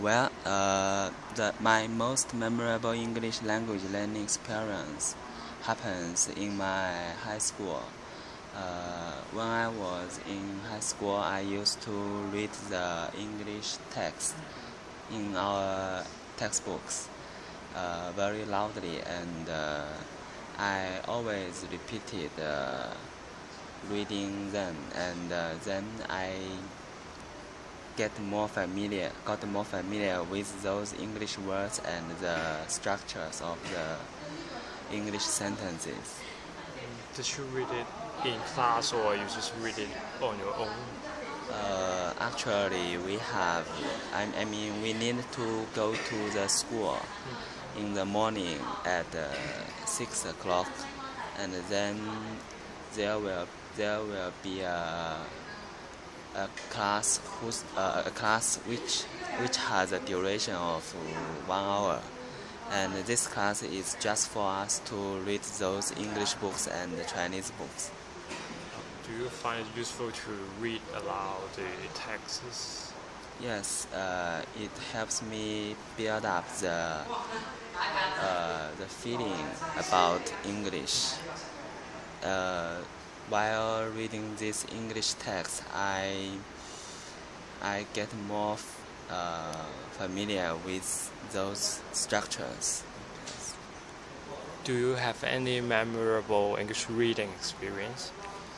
My most memorable English language learning experience happens in my high school. When I was in high school, I used to read the English text in our textbooks very loudly, and I always repeated reading them, and then I got more familiar with those English words and the structures of the English sentences. Did you read it in class or you just read it on your own? Actually, we need to go to the school in the morning at 6 o'clock, and then there will be a class which has a duration of 1 hour, and this class is just for us to read those English books and Chinese books. Do you find it useful to read aloud the texts? Yes, it helps me build up the feeling about English. While reading this English text, I get more familiar with those structures. Yes. Do you have any memorable English reading experience?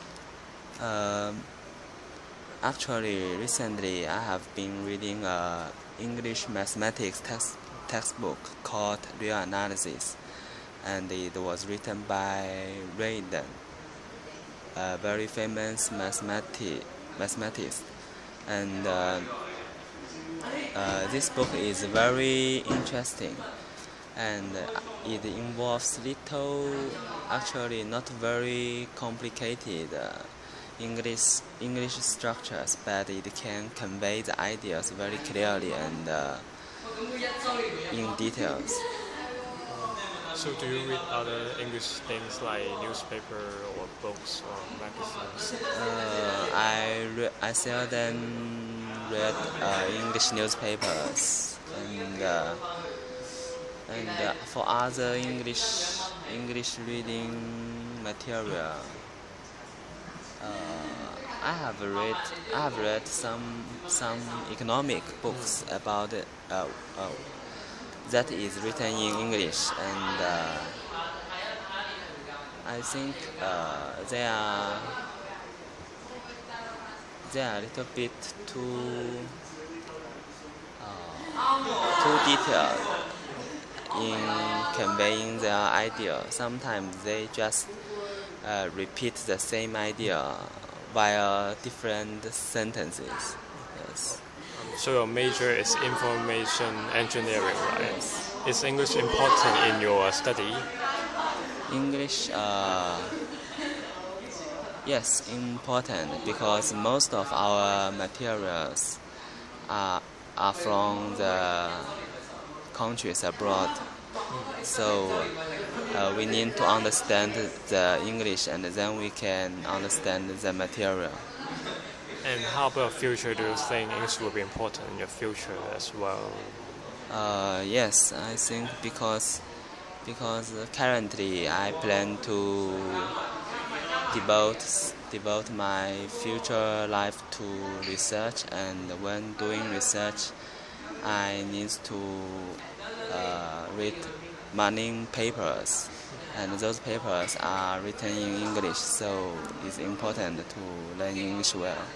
Actually, recently I have been reading an English mathematics textbook called Real Analysis, and it was written by Raiden, a very famous mathematician. And this book is very interesting, and it involves actually not very complicated English structures, but it can convey the ideas very clearly and in details. So do you read other English things like newspaper or books or magazines? I seldom read English newspapers, and for other English reading material, I have read some economic books about that is written in English, and I think they are a little bit too detailed in conveying their idea. Sometimes they just repeat the same idea via different sentences. Yes. So your major is information engineering, right? Yes. Is English important in your study? English, yes, important, because most of our materials are from the countries abroad. So we need to understand the English, and then we can understand the material. And how about future? Do you think English will be important in your future as well? Yes, I think because currently I plan to devote my future life to research, and when doing research, I need to read many papers, and those papers are written in English, so it's important to learn English well.